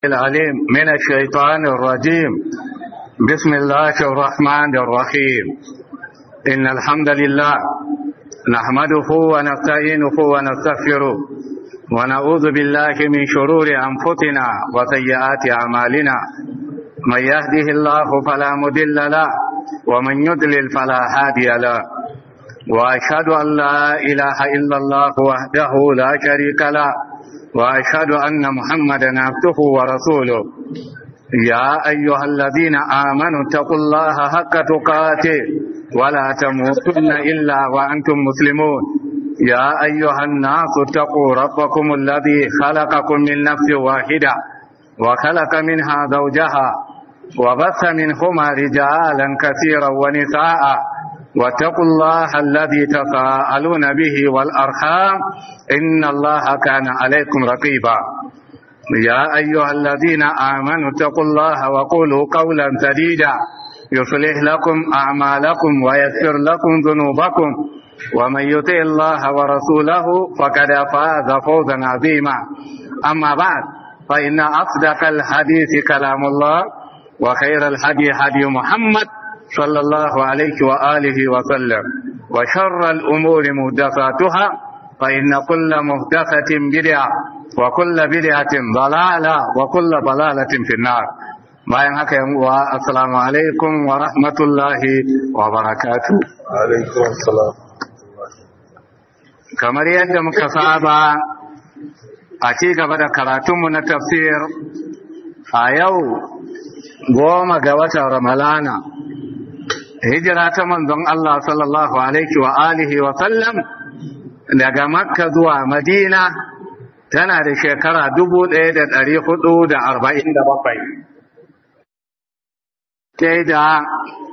العليم من الشيطان الرجيم. بسم الله الرحمن الرحيم. إن الحمد لله نحمده ونستعينه ونستغفره ونعوذ بالله من شرور أنفسنا وسيئات أعمالنا. من يهده الله فلا مضل له ومن يضلل فلا هادي له. وأشهد أن لا إله إلا الله وحده لا شريك له وأشهد أن محمدا عبده ورسوله. يا أيها الذين آمنوا اتقوا الله حق تقاته ولا تموتن إلا وأنتم مسلمون. يا أيها الناس اتقوا ربكم الذي خلقكم من نفس واحدة وخلق منها زوجها وبث منهما رجالا كثيرا ونساء واتقوا الله الذي تساءلون به والأرحام إن الله كان عليكم رقيبا. يا أيها الذين آمنوا اتقوا الله وقولوا قولا سديدا يصلح لكم أعمالكم ويغفر لكم ذنوبكم ومن يطع الله ورسوله فقد فاز فوزا عظيما. أما بعد فإن أصدق الحديث كلام الله وخير الهدي هدي محمد صلى الله عليه وآله وسلم وشر الأمور محدثاتها فإن كل محدثة بدعة وكل بدعة ضلالة وكل ضلالة في النار. bayan haka yan uwa assalamu alaikum wa rahmatullahi wa barakatuh. Alaikum assalam. Kamar yadda muka saba a ci gaba da karatunmu na tafsir a yau 10 ga watan Ramalana hijira ta manzon Allah sallallahu alaihi wa alihi wa sallam daga Makka zuwa Madina tana da shekara 1447 sai da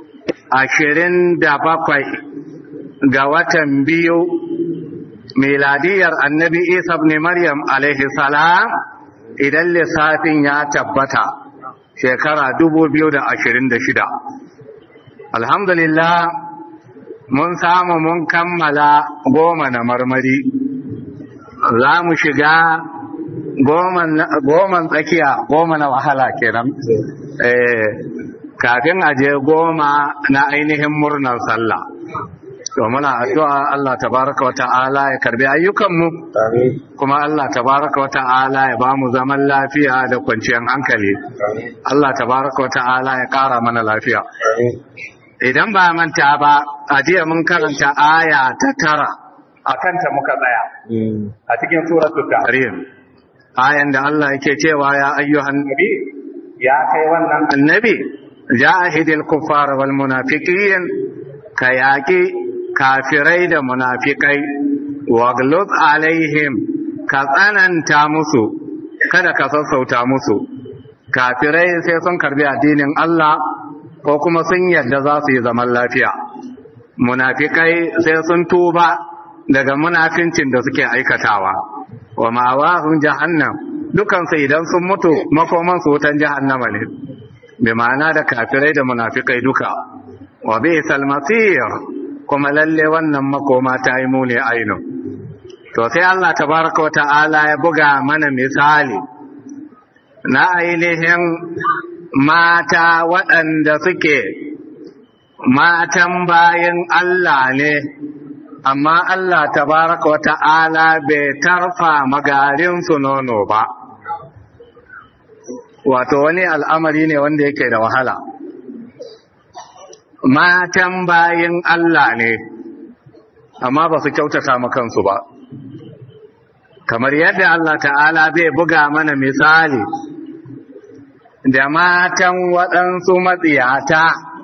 27 ga watan biyu miladiyar annabi Isa ibn Maryam alaihi salam idan lissafin ya tabbata shekara 2026. Alhamdulillah mun samu mun kammala 10 na marmari, za mu shiga 10 tsakiya, 10 na wahala kenan. Kafin aje 10 na ainihin murnar sallah. To muna addu'a Allah tabaraka wa ta'ala ya karbi ayyukanmu, kuma Allah tabaraka wa ta'ala ya ba mu zaman lafiya da kwanciyar hankali. Allah tabaraka wa ta'ala ya ƙara mana lafiya. Idan ba manta ba, a jiya mun karanta aya ta 9 a kanta muka tsaya a cikin suratul Tahrim, ayan da Allah yake cewa ya ayyuhan nabi, ya kai wannan annabi, jahidil kuffara wal munafiqin, ka yaki kafirai da munafikai, wagluz alaihim, ka tsananta musu, kada ka sassauta musu. Kafirai sai sun karbi addinin Allah ko kuma sun yarda za su yi zaman lafiya. Munafikai sai sun tuba daga munafincin da suke aikatawa. Wa ma'awahum jahannam, dukansu idan sun mutu makoman su wutan jahannama ne. Bi ma'ana da kafirai da munafikai duka. Wa bi'sal masir, kuma lalle wannan makoma ta yi muni ainu. To sai Allah tabaraka wa ta'ala ya buga mana misali na ainihin mata waɗanda suke matan bayan Allah ne, amma Allah tabaraka wa ta'ala bai tarfa magarinsu nono ba. Wato wani al'amari ne wanda yake da wahala. Matan bayan Allah ne, amma ba su kyautata kansu ba. Kamar yadda Allah ta'ala zai buga mana misali da matan waɗansu matsiyata,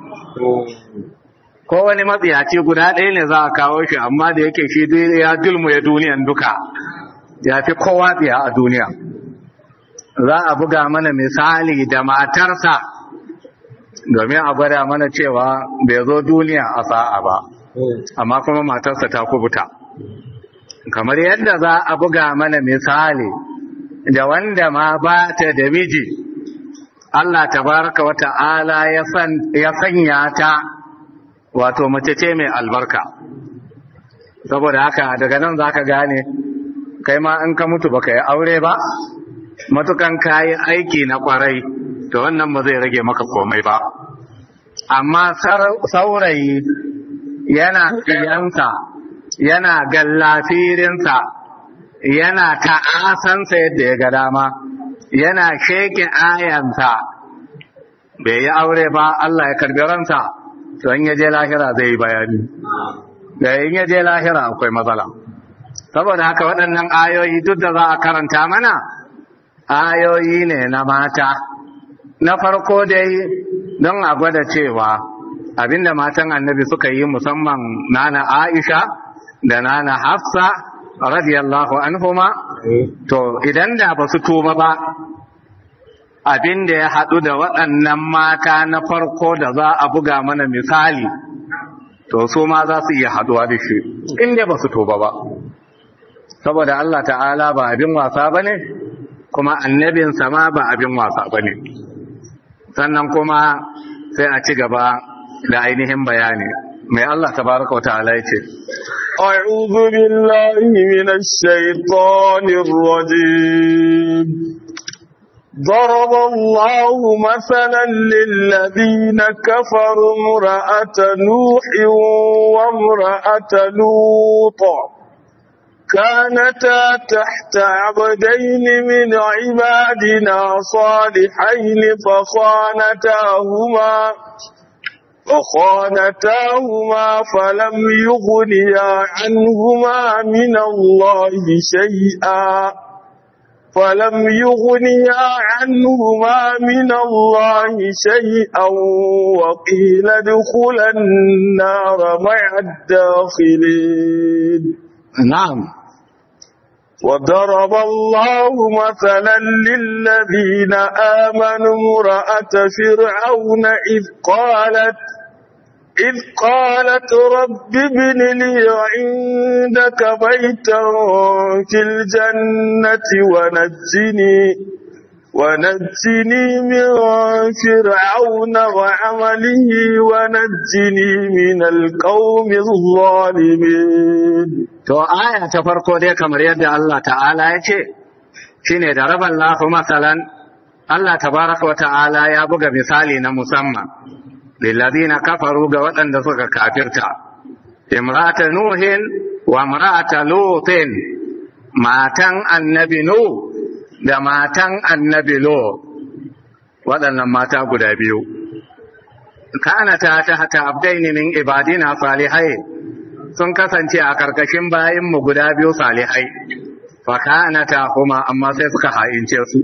ko wani matsiyaci guda ɗaya ne za a kawo shi, amma da yake shi ya dulmuya duniyan duka, ya fi kowa tsiya a duniya. Za a buga mana misali da matarsa domin a gwada mana cewa bai zo duniya a sa'a ba, amma kuma matarsa ta kubuta. Kamar yadda za a buga mana misali da wanda ma ba ta da miji, Allah tabaraka wa ta'ala ya sanya ta wato mace ce mai albarka. Saboda haka daga nan za ka gane, kai ma in ka mutu baka yi aure ba, matukan kayi aiki na kwarai to wannan ba zai rage maka komai ba. Amma saurayi yana tsiyansa, yana gallafirinsa, yana ta'asansa yadda ya ga dama, yana shekin ayansa, bai yi aure ba Allah ya karbi ransa, to in ya je lahira zai yi bayani. Da in ya je lahira akwai matsala. Saboda haka waɗannan ayoyi duk da za a karanta mana, ayoyi ne na mata. Na farko dai don a gwada cewa abinda matan annabi suka yi, musamman nana Aisha da nana Hafsa radiyallahu anhuma, to idan da ba su tuba ba, abinda ya haɗu da waɗannan mata na farko da za a buga mana misali, to su ma za su iya haɗuwa da shi inda ba su tuba ba. Saboda Allah ta'ala ba abin wasa ba ne, kuma annabinsa ma ba abin wasa ba ne. Sannan kuma sai a ci gaba da ainihin bayani mai Allah tabaraka wa ta'ala yace a'udhu billahi minash shaitanir rajim ضرب الله مثلا للذين كفروا امرأة نوح وامرأة لوط كانتا تحت عبدين من عبادنا صالحين فخانتاهما فلم يغنيا عنهما من الله شيئا وقيل ادخلا النار مع الداخلين. نعم. وضرب الله مثلا للذين آمنوا امرأة فرعون إذ قالت رب ابن لي عندك بيتا في الجنة ونجني من فرعون وعمله ونجني من القوم الظالمين. To aya ta farko dai kamar yadda Allah ta'ala ya ce shine da raballahu masalan, Allah tabaraka wa ta'ala ya buga misali na musamman lilladina kafaru ga waɗanda suka kafirta, imra'ata nuhin wa imra'ata lutin, matan annabi nuh da matan annabi lut, waɗannan mata guda biyu kanata tahta abdaini min ibadina salihai, sun kasance a karkashin bayinmu guda biyu salihai, fakanata kuma amma sai suka ha'ince su,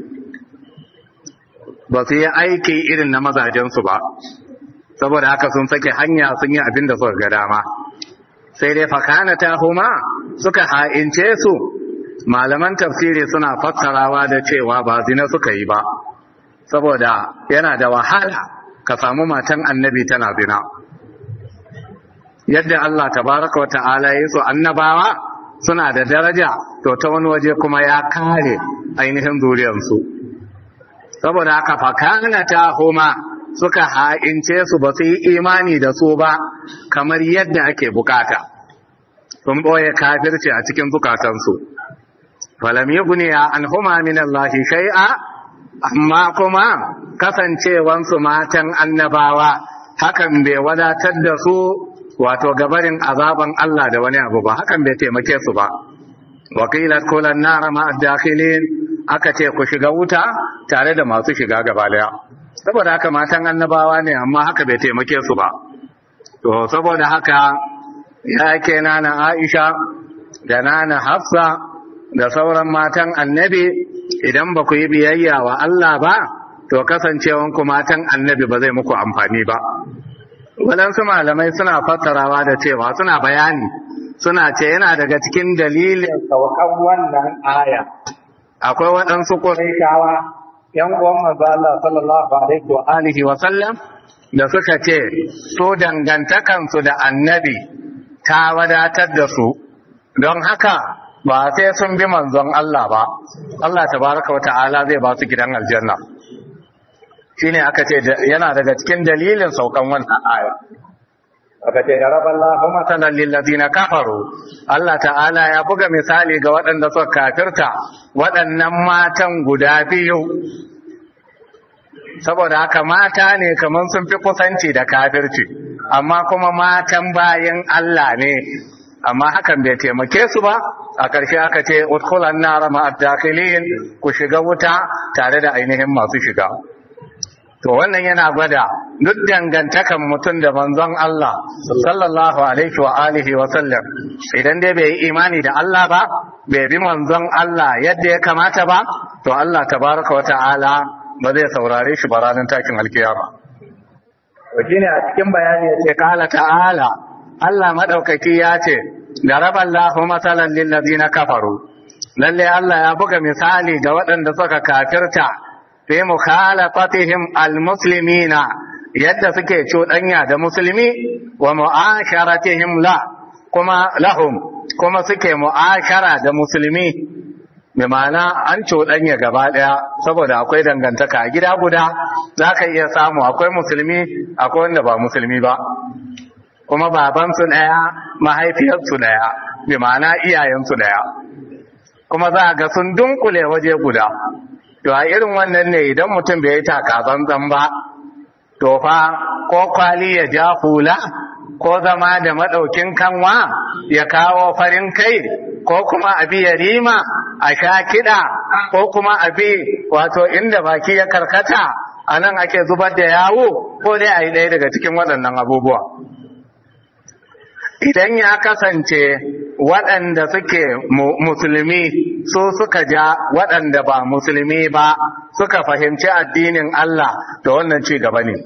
ba su yi aiki irin na mazajensu ba, saboda haka sun sake hanya sun yi abin da suka ga dama. Sai dai fakanata kuma suka ha'ince su, malaman tafsiri suna fassarawa da cewa ba zina suka yi ba, saboda yana da wahala ka samu matan annabi tana zina. Yadda Allah tabaraka wa ta'ala ya so annabawa suna da daraja, to ta wani waje kuma ya kare ainihin zuriyarsu. Saboda haka fakanata huma suka ha'ince su, ba su yi imani da su ba kamar yadda ake bukata, sun boye kafirci a cikin zukatansu. Falam yughniya anhuma min Allah shay'a, amma kuma kasancewansu matan annabawa hakan bai wadatar da su wato gabarin azaban Allah da wani abu ba, hakan bai taimake su ba. Wakilat kulan nara ma'ad dakhilin, aka ce ku shiga wuta tare da masu shiga gaba daya. Saboda haka matan annabawa ne, amma haka bai taimake su ba. To saboda haka ya ke nana Aisha da nana Hafsa da sauran matan annabi, idan ba ku yi biyayya wa Allah ba, to kasancewanku matan annabi ba zai muku amfani ba. Waɗansu malamai suna fassarawa da cewa, suna bayani, suna ce yana daga cikin dalilin saukan wannan aya. Akwai waɗansu Qurayshawa, ‘yan uwan manzo Allah sallallahu alaihi wa sallam, da suka ce, su dangantakansu da annabi ta wadatar da su, don haka ba sai sun bi manzon Allah ba, Allah tabaraka wa ta'ala zai ba su gidan aljanna. Shine aka ce yana daga cikin dalilin saukan wannan aya. aka ce daraballahu masalan lil ladina kafaru Allah ta'ala ya buga misali ga waɗanda suka kafirta waɗannan matan guda biyu saboda haka mata ne kaman sun fi kusanci da kafirci amma kuma matan bayin Allah ne amma hakan bai taimake su ba a ƙarshe aka ce udkhulan nar ma'ad dakhilin ku shiga wuta tare da ainihin masu shiga to wannan yana gwada duk dangantakan mutum da manzon Allah sallallahu alaihi wa alihi wa sallam idan dai bai yi imani da Allah ba bai bi manzon Allah yadda ya kamata ba to Allah tabaraka wa ta'ala ba zai saurare shi ba ranar takin alkiyama shine a cikin bayani yace kala ta'ala Allah madaukaki ya ce daraballahu masalan lil ladina kafaru lalle Allah ya buga misali ga waɗanda suka kafirta fi mukhalafatihim almuslimina yadda suke cuɗanya da musulmi wa mu'asharatihim kuma lahum kuma suke mu'ashara da musulmi bi ma'ana an cuɗanya gaba ɗaya saboda akwai dangantaka a gida guda zaka iya samu akwai musulmi akwai wanda ba musulmi ba kuma babansu ɗaya mahaifiyarsu ɗaya bi ma'ana iyayensu ɗaya kuma za ga sun dunkule waje guda to a irin wannan ne idan mutum bai yi takazanzan ba to fa ko kwali ya ja hula ko zama da madaukin kanwa ya kawo farin kai ko kuma abi ya rima a sha kiɗa ko kuma abi wato inda baki ya karkata a nan ake zubar da yawo ko dai a yi ɗaya daga cikin waɗannan abubuwa idan ya kasance waɗanda suke musulmi su suka ja waɗanda ba musulmi ba suka fahimci addinin Allah da wannan ci gaba ne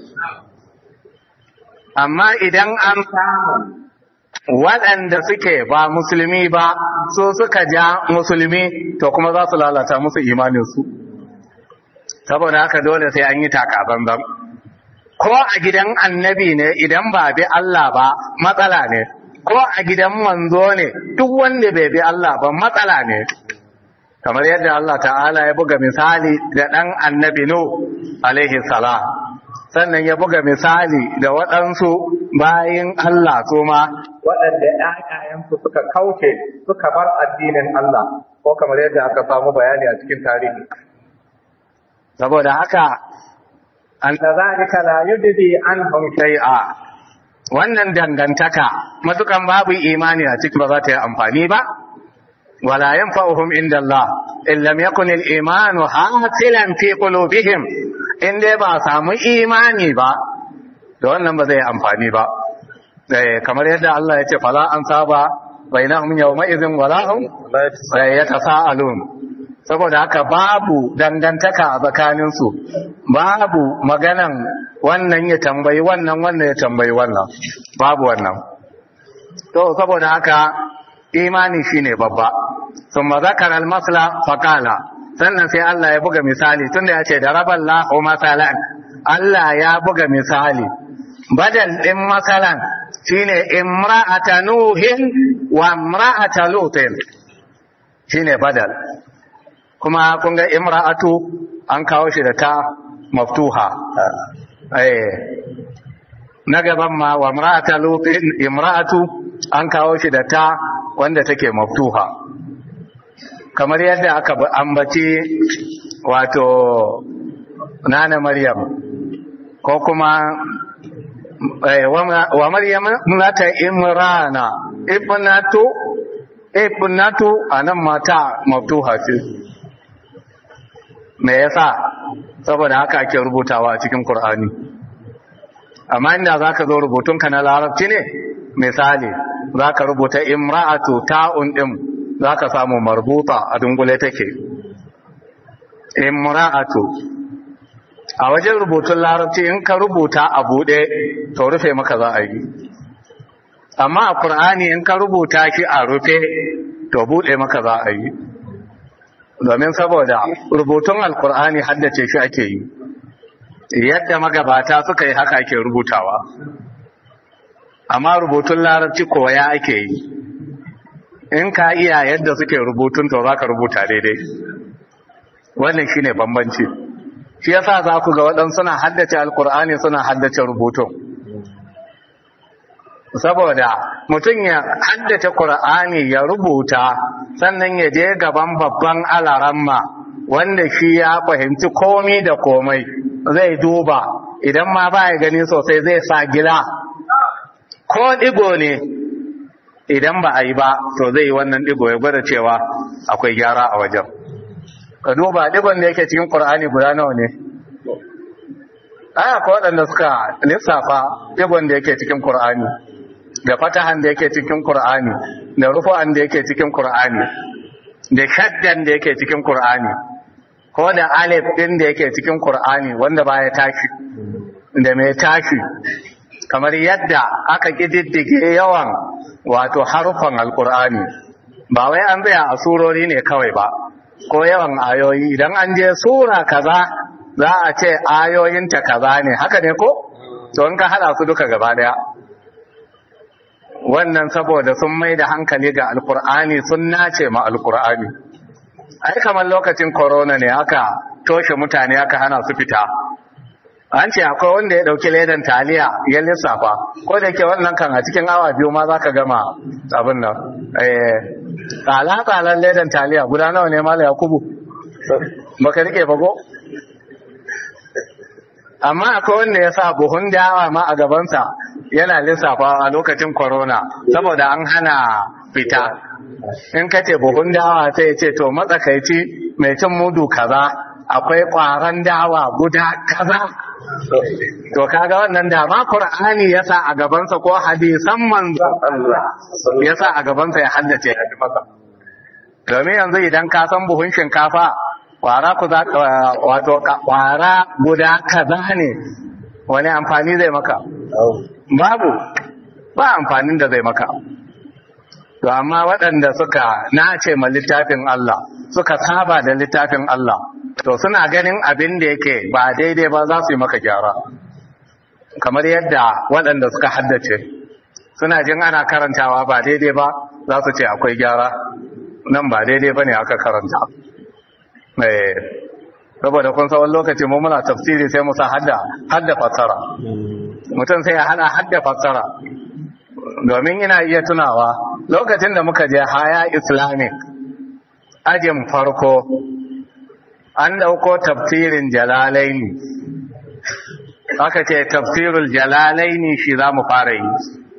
amma idan an samu waɗanda suke ba musulmi ba su suka ja musulmi to kuma za su lalata musu imaninsu saboda haka dole sai an yi takabanban ko a gidan annabi ne idan ba bi Allah ba matsala ne ko a gidan manzo ne duk wanda bai bi Allah ba matsala ne kamar yadda Allah ta'ala ya buga misali da ɗan annabi Nuh alaihi salam sannan ya buga misali da waɗansu bayin Allah su ma waɗanda ƴaƴayensu suka kauce suka bar addinin Allah ko kamar yadda aka samu bayani a cikin tarihi saboda haka an zalika la yudbi anhum shay'a wannan dangantaka matukan babu imani a ciki ba za ta yi amfani ba wala yanfa'uhum inda Allah in lam yakun al-iman hasilan fi qulubihim in dai ba samu imani ba da wannan ba zai amfani ba kamar yadda Allah ya ce fala an saba bainahum yawma idhin wala hum yatasaalun saboda haka babu dangantaka a tsakaninsu babu maganan wannan ya tambayi wannan ya tambayi wannan babu wannan to saboda haka imani shine babba thumma zakara al-masla faqala sannan sai Allah ya buga misali tunda ya ce daraballahu masalan Allah ya buga misali badal din masalan shine imra'ata nuhin wa imra'ata lutin shine badal kuma kun ga imra'atu an kawo shi da ta maftuha na gaban ma wa imra'ata lutin imra'atu an kawo shi da ta wanda take maftuha kamar yadda aka ambaci wato nana maryam ko kuma wa maryam nata imrana ibnatu anan mata maftuha ce me yasa saboda haka ake rubutawa a cikin Qur'ani amma inda zaka zo rubutun ka na larabci ne misali zaka rubuta imra'atu ta'un din zaka samu marbuta a dungule take imra'atu a wajen rubutun larabci in ka rubuta a bude to rufe maka za a yi amma a Qur'ani in ka rubuta shi a rufe to bude maka za a yi domin saboda rubutun alkur'ani haddace shi ake yi yadda magabata suka yi haka ake rubutawa amma rubutun larabci koya ake yi in ka iya yadda suke rubutun to za ka rubuta daidai wannan shine bambanci shi yasa za ku ga waɗansu suna haddace alkur'ani suna haddace rubutun saboda mutum ya haddace Qur'ani ya rubuta sannan ya je gaban babban alaramma wanda shi ya fahimci komai da komai zai duba idan ma ba ya gani sosai zai sa gila ko digo ne idan ba a yi ba to zai yi wannan digo ya gwada cewa akwai gyara a wajen. Ka duba digon da yake cikin Qur'ani guda nawa ne? Ko waɗanda suka lissafa digon da yake cikin Qur'ani da fatahan da yake cikin Qur'ani da rufu'an da yake cikin Qur'ani da shaddan da yake cikin Qur'ani ko da alif din da yake cikin Qur'ani wanda baya tashi da mai tashi, kamar yadda aka kididdige yawan wato harufan alqur'ani ba wai an tsaya a surori ne kawai ba ko yawan ayoyi. Idan an je sura kaza za a ce ayoyinta kaza ne, haka ne ko? To in ka hada su duka gaba daya, wannan saboda sun mai da hankali ga alkur'ani sun nace ma alkur'ani. Ai kamar lokacin corona ne aka toshe mutane aka hana su fita, an ce akwai wanda ya dauki ledan taliya ya lissafa, ko da ke wannan kan a cikin awa biyu ma za ka gama abin nan. Tsala-tsalan ledan taliya guda nawa ne Mala Yakubu? Baka rike bago? Amma akwai wanda ya sa buhun dawa ma a gabansa yana lissafa a lokacin corona saboda an hana fita. In ka ce buhun dawa sai ce to matsakaici mai cin mudu kaza akwai kwaran dawa guda kaza. To kaga wannan da ma Qur'ani ya sa a gabansa ko hadisan manzon Allah ya sa a gabansa ya haddace ya fi masa. Domin yanzu idan ka san buhun shinkafa kwara guda kaza ne, wani amfani zai maka? Babu, ba amfanin da zai maka. To amma waɗanda suka nace ma littafin Allah, suka saba da littafin Allah, to suna ganin abin da yake ba daidai ba za su yi maka gyara. Kamar yadda waɗanda suka haddace, suna jin ana karantawa ba daidai ba za su ce akwai gyara, nan ba daidai ba ne aka karanta. Saboda kun sa wani lokaci mu muna tafsiri sai mu sa hadda fassara, mutum sai ya hana hadda fassara. Domin ina iya tunawa lokacin da muka je haya islamic ajin farko an dauko tafsirin jalalaini, aka ce tafsirul jalalaini shi za mu fara yi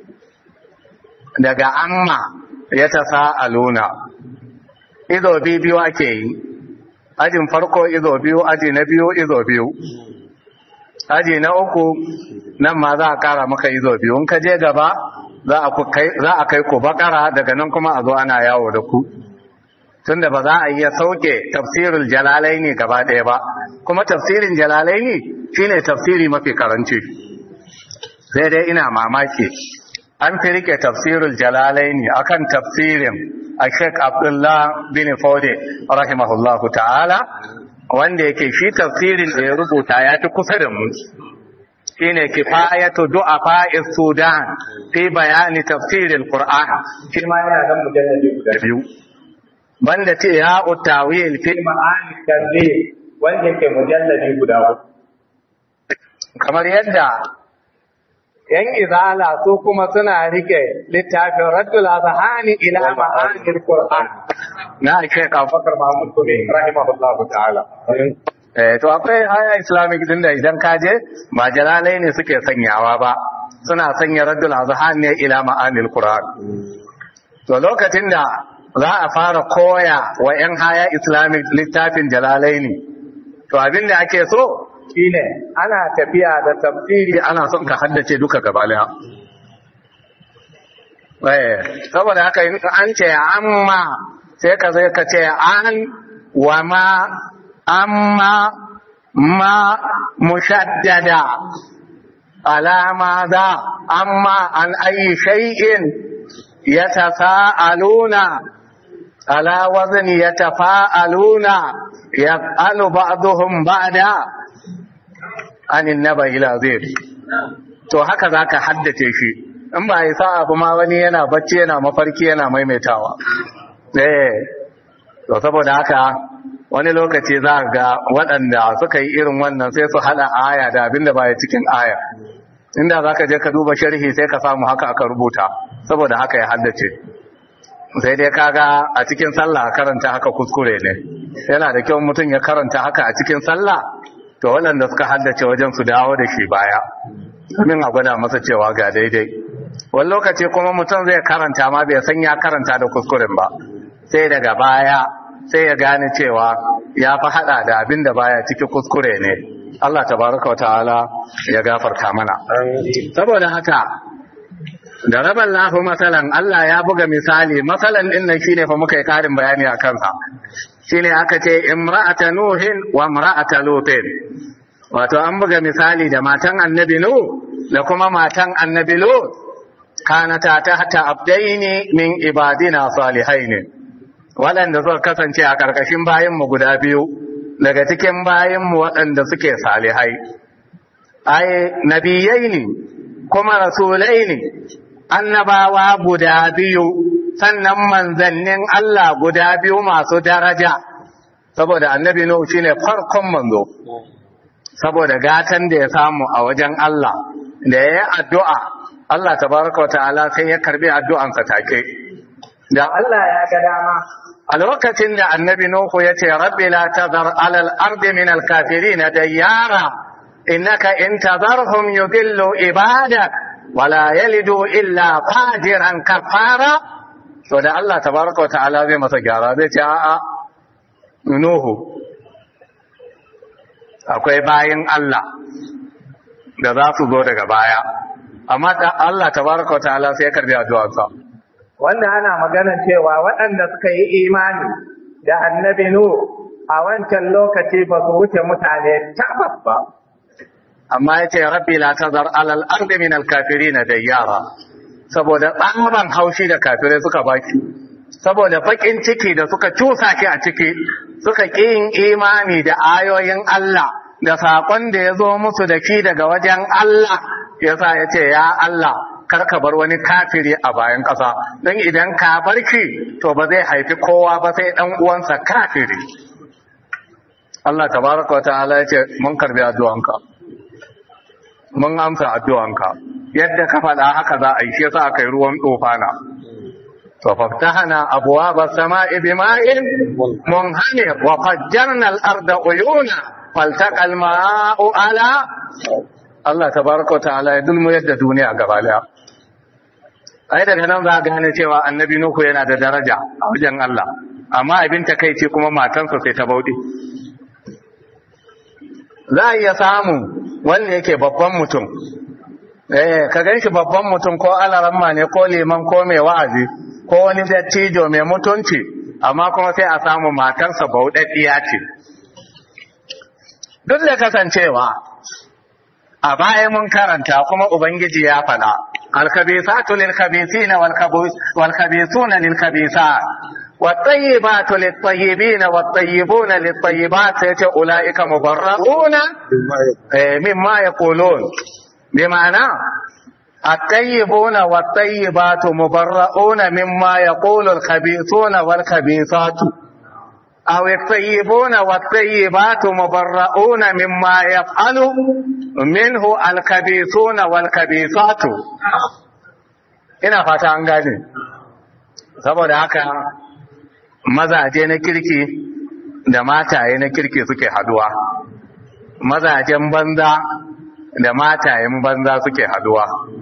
daga amma ya tasa'aluna, izo biyu ake yi. Ajin farko izo biyu, aji na biyu izo biyu, aji na uku nan ma za a kara maka izo biyu. In ka je gaba za a kai ku bakara, daga nan kuma a zo ana yawo da ku, tunda ba za a iya sauke tafsirul jalalaini gaba ɗaya ba, kuma tafsirin jalalaini shine tafsiri mafi karanci. Sai dai ina mamaki an fi rike tafsirul jalalaini akan tafsirin a Sheikh Abdullah bin Fode rahimahullahu ta'ala, wanda yake shi tafsirin da ya rubuta ya fi kusa da mu, shine kifayatu du'afa Sudan fi bayani tafsiril Qur'an, shi ma yana da mujalladi guda biyu. Banda ce ya utawil fi ma'ani tanzil, wanda yake mujalladi guda uku. Kamar yadda ‘yan izala su kuma suna rike littafin Raddul Azhani ila ma'anil Qur'an na Sheikh Abubakar Mahmud Gumi rahimahullahu ta'ala. To akwai haya Islamic din da idan ka je ba jalalai ne suke sanyawa ba, suna sanya Raddul Azhani ne ila ma'anil Qur'an. To lokacin da za a fara koya wa ‘yan haya Islamic littafin jalalai ne, to abin da ake so shine ana tafiya da tafsiri ana son ka haddace duka gaba daya. Saboda haka an ce amma sai ka zai ka ce an wa ma amma ma mushaddada alama da amma an ayi shay'in yatasaaluna ala wazni yatafaaluna yaqalu ba'dhum ba'da anin naba ila zai. To haka za ka haddace shi, in ba yi sa'a kuma wani yana bacci yana mafarki yana maimaitawa. To saboda haka wani lokaci za ga waɗanda suka yi irin wannan sai su hada aya da abin da baya cikin aya. inda za ka je ka duba sharhi sai ka samu haka aka rubuta saboda haka ya haddace sai dai kaga a cikin sallah karanta haka kuskure ne yana da kyau mutum ya karanta haka a cikin sallah to waɗanda suka haddace wajen su dawo da shi baya domin a gwada masa cewa ga daidai wani lokaci kuma mutum zai karanta ma bai san ya karanta da kuskuren ba sai daga baya sai ya gane cewa ya fi hada da abin da baya ciki kuskure ne Allah tabaraka wata'ala ya gafarta mana saboda haka da rabar lafi matsalan Allah ya buga misali matsalan din nan shine fa muka yi karin bayani a kansa shine aka ce imra'ata nuhin wa imra'ata lutin wato an buga misali da matan annabi nuh da kuma matan annabi lut kanata tahta abdaini min ibadina salihaini waɗanda suka kasance a ƙarƙashin bayinmu guda biyu daga cikin bayinmu waɗanda suke salihai ai nabiyai ne kuma rasulai ne annabawa guda biyu sannan manzannin Allah guda biyu masu daraja saboda annabi Nuhu shine farkon manzo saboda gatan da ya samu a wajen Allah da ya yi addu'a Allah tabaraka wa ta'ala sai ya karbi addu'ansa take da Allah ya ga dama a lokacin da annabi Nuhu ya ce rabbi la tazar alal ardi min al-kafirin dayyara innaka in tazarhum yudillu ibadak wala yalidu illa fajiran kafara to da Allah tabaraka wa ta'ala zai masa gyara zai ce a'a Nuhu akwai bayin Allah da za su zo daga baya amma Allah tabaraka wa ta'ala sai ya karbi addu'arsa wanda ana magana cewa waɗanda suka yi imani da annabi Nuh a wancan lokaci ba su wuce mutane tabbas ba amma yace rabbi la tazar alal ardi min al kafirin dayyara saboda tsaban haushi da kafirai suka baki saboda bakin ciki da suka cusa ki a ciki suka ƙi yin imani da ayoyin Allah da saƙon da ya zo musu da ki daga wajen Allah yasa yace ya Allah karka bar wani kafiri a bayan ƙasa don idan ka bar ki to ba zai haifi kowa ba sai ɗan uwansa kafiri Allah tabaraka wa ta'ala yace mun karbi addu'anka mun amsa addu'anka yadda ka faɗa haka za a yi shi yasa aka yi ruwan tsofana to faftahana abwaaba samaa'i bima'in munhamir wa fajjarna al-arda uyuna faltaqa al-ma'u ala Allah tabaraka wa ta'ala ya dulmu yadda duniya gaba daya ai daga nan za a gane cewa annabi Nuhu yana da daraja a wajen Allah amma abin takeici kuma matansa sai ta bauɗe za a iya samu wanda yake babban mutum ka ganshi babban mutum ko alaramma ne ko liman ko mai wa'azi ko wani dattijo mai mutunci amma kuma sai a samu matarsa bauɗaɗɗiya ce duk da kasancewa a baya mun karanta kuma ubangiji ya faɗa alkhabithatu lilkhabithina walkhabithuna lilkhabithat wattayyibatu littayyibina wattayyibuna littayyibat sayata ulaika mubarra'una mimma yaqulun bima'ana at-tayyibuna wattayyibatu mubarra'una mimma yaqulu alkhabithuna walkhabithatu aw at-tayyibuna wattayyibatu mubarra'una mimma yaf'alu minhu alkhabithuna walkhabithatu ina fata an gane saboda haka mazaje na kirki da mataye na kirki suke haduwa mazajen banza da matayen banza suke haduwa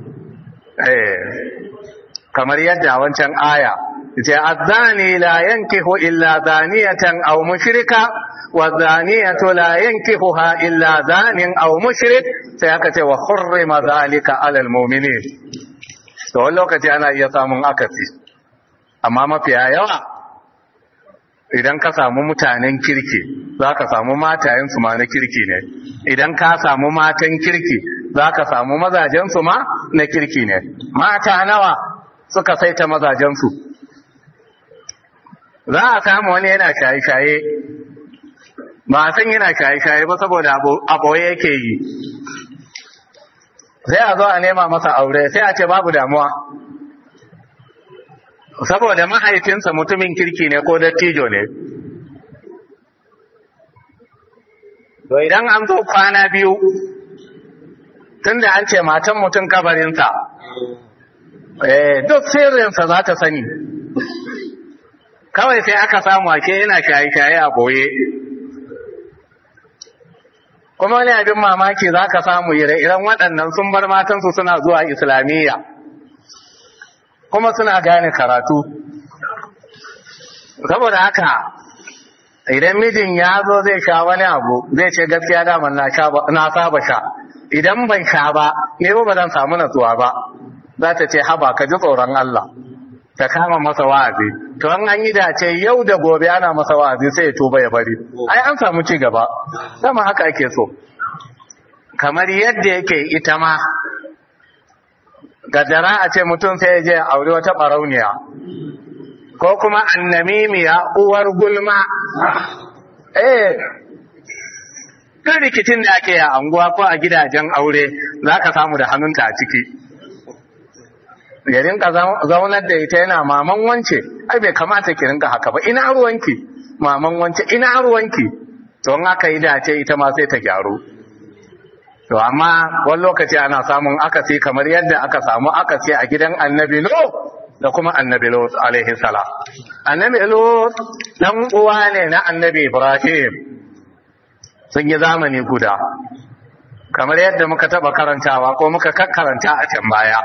kamar yadda wancan aya ce azzani la yankihu illa zaniyatan aw mushrika wa zaniyatu la yankihuha illa zanin aw mushrik sai aka ce wa hurrima zalika alal mu'minin to wani lokaci ana iya samun akasi amma mafiya yawa idan ka samu mutanen kirki za ka samu matayensu ma na kirki ne idan ka samu matan kirki za ka samu mazajensu ma na kirki ne mata nawa suka saita mazajensu za a samu wani yana shaye-shaye ba san yana shaye-shaye ba saboda aboye yake yi sai a zo a nema masa aure sai a ce babu damuwa saboda mahaifinsa mutumin kirki ne ko dattijo ne to idan an zo kwana biyu tunda an ce matan mutum kabarinsa duk sirrinsa za ta sani. Kawai sai aka samu ake yana shaye-shaye a boye. Kuma wani abin mamaki za ka samu ire-iren waɗannan sun bar matansu suna zuwa islamiyya kuma suna gane karatu. Saboda haka idan mijin ya zo zai sha wani abu zai ce gaskiya daman na saba sha, idan ban sha ba ne ba zan samu natsuwa ba, za ta ce haba ka ji tsoron Allah, ta kama masa wa'azi. To an yi dace yau da gobe ana masa wa'azi sai ya tuba ya bari, ai an samu ci gaba. Dama haka ake so, kamar yadda yake ita ma gaddara a ce mutum sai ya je aure wata barauniya ko kuma annamimiya uwar gulma. Duk rikicin da ake a anguwa ko a gidajen aure za ka samu da hannunta a ciki. Ya rinka zaunar da ita yana maman wance, ai bai kamata ki rinka haka ba, ina ruwanki maman wance, ina ruwanki. To in aka yi dace ita ma sai ta gyaru. To amma wani lokaci ana samun akasi kamar yadda aka samu akasi a gidan annabi Lut da kuma annabi Lut alaihi salam. Annabi Lut dan uwa ne na annabi Ibrahim, sun yi zamani guda kamar yadda muka taba karantawa ko muka karanta a can baya.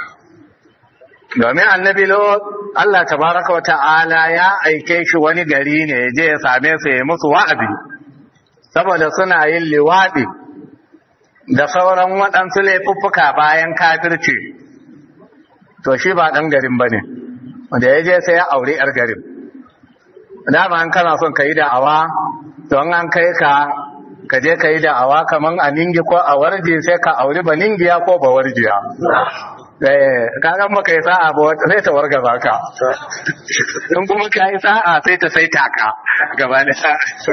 Domin annabi Lot Allah tabaraka wa ta'ala ya aike shi wani gari ne je ya same su ya musu wa'azi saboda suna yin liwaɗi da sauran waɗansu laifuffuka bayan kafirci. To shi ba ɗan garin ba ne, da ya je sai ya aure ‘yar garin. Dama an kana son ka yi da'awa, don an kai ka je ka yi da'awa kamar a ningi ko a warji sai ka auri ba ningiya ko ba warjiya. Kagan maka yi sa'a ba sai ta wargaza ka, in kuma ka yi sa'a sai ta saita ka gaba da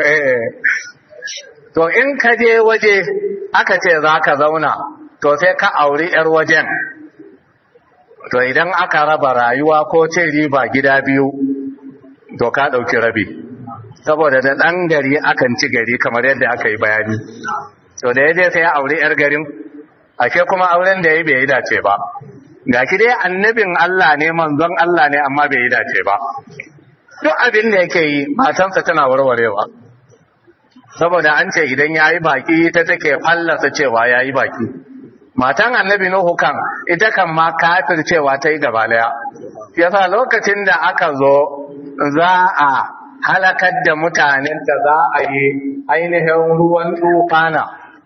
to in ka je waje aka ce za ka zauna, to sai ka auri 'yar wajen. To idan aka raba rayuwa ko ce riba gida biyu, to ka ɗauki rabi, saboda da ɗan gari akan ci gari kamar yadda aka yi bayani. To da ya je sai ya auri 'yar garin, ashe kuma auren da ya bai yi dace ba. Ga shi dai annabin Allah ne, manzon Allah ne, amma bai yi dace ba. Duk abin da yake yi matansa tana warwarewa, saboda an ce idan ya yi baki ta take fallasa cewa ya yi baki. Matan annabi Nuhu kan ita kan ma kafir cewa ta yi gaba daya. Yasa lokacin da aka zo za a halakar da mutanen da za a yi ainihin ruwan tufana,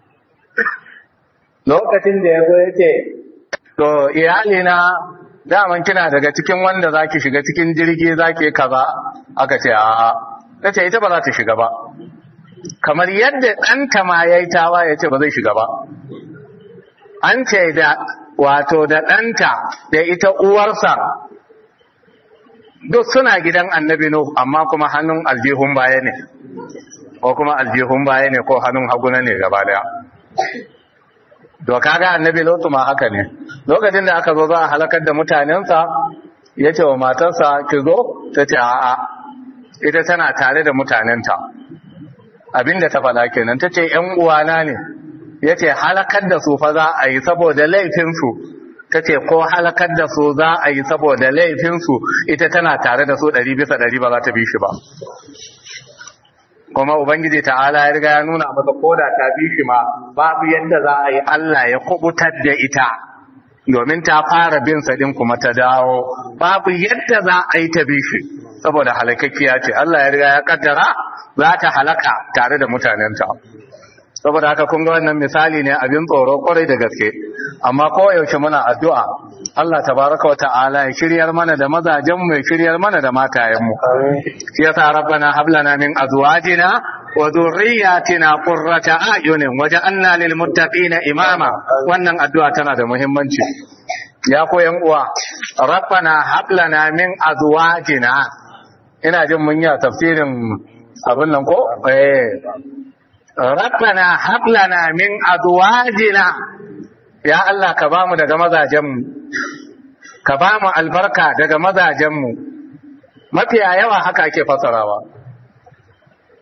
lokacin da ya zo ya ce, to iyalina daman kina daga cikin wanda za ki shiga cikin jirgi za ki kaza, aka ce a'a, ta ce ita ba za ta shiga ba, kamar yadda ɗanta ma ya yi tawa ya ce ba zai shiga ba. An ce da wato da ɗanta da ita uwarsa duk suna gidan annabi Nuhu, amma kuma hannun aljihun baya ne, ko kuma aljihun baya ne ko hannun haguna ne gaba daya. To kaga annabi Lutu ma haka ne, lokacin da aka zo za a halakar da mutanensa ya ce wa matarsa ki zo, ta ce a'a, ita tana tare da mutanenta. Abinda ta faɗa kenan, ta ce ‘yan uwana ne, ya ce halakar da su fa za a yi saboda laifinsu, ta ce ko halakar da su za a yi saboda laifinsu, ita tana tare da su 100% ba za ta bi shi ba. Kuma Ubangiji ta'ala ya riga ya nuna masa koda ta bi shi ma babu yadda za a yi Allah ya kubutar da ita, domin ta fara bin sadin kuma ta dawo, babu yadda za a yi ta bi shi saboda halakakkiya ce. Allah ya riga ya kaddara za ta halaka tare da mutanenta. Saboda haka kun ga wannan misali ne abin tsoro kwarai da gaske, amma koyaushe muna addu'a Allah tabaraka wa ta'ala ya shiryar mana da mazajenmu, ya shiryar mana da matayenmu. Shi yasa rabbana hab lana min azwajina wa dhurriyyatina qurrata a'yunin waj'alna lil muttaqina imama. Wannan addu'a tana da muhimmanci. Ya koyan uwa, rabbana hab lana min azwajina. Ina jin mun yi tafsirin abin nan ko? Rabbana hab lana min azwajina, ya Allah ka bamu daga mazajenmu, ka bamu albarka daga mazajenmu. Mafiya yawa haka ake fasarawa.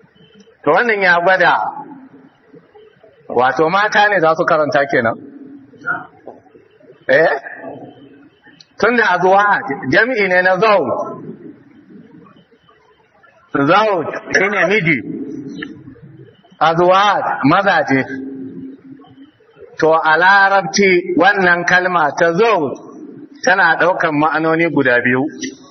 To wannan ya gwada wato mata ne za su karanta kenan, tunda azwaj jami'i ne na zawj shine miji, azwaj mazaje. To a larabci wannan kalma ta zawj tana ɗaukan ma'anoni guda biyu.